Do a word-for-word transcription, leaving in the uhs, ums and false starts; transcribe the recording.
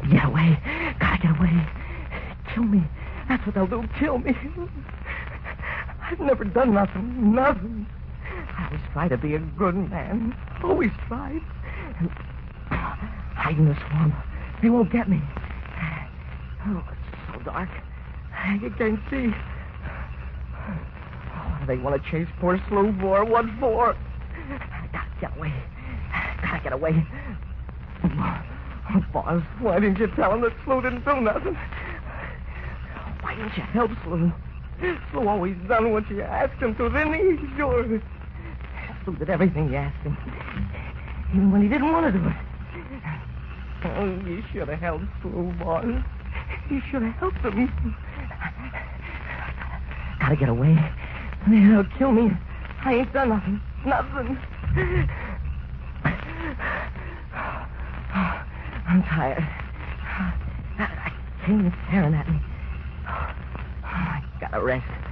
Get away. Gotta get away. Kill me. That's what they'll do. Kill me. I've never done nothing. Nothing. I always try to be a good man. Always tried. And hide in the swamp. They won't get me. Oh, it's so dark. You can't see. Oh, they want to chase poor Slew for? What for? I gotta get away. Gotta get away. Oh, boss, why didn't you tell him that Slew didn't do nothing? Why didn't you help Slew? Slew always done what you asked him to, didn't he? Sure. Slew did everything you asked him. Even when he didn't want to do it. Oh, you should have helped Slew, boss. You should have helped him. Gotta get away. They'll kill me. I ain't done nothing. Nothing. I'm tired. I can't even staring at me. I gotta rest.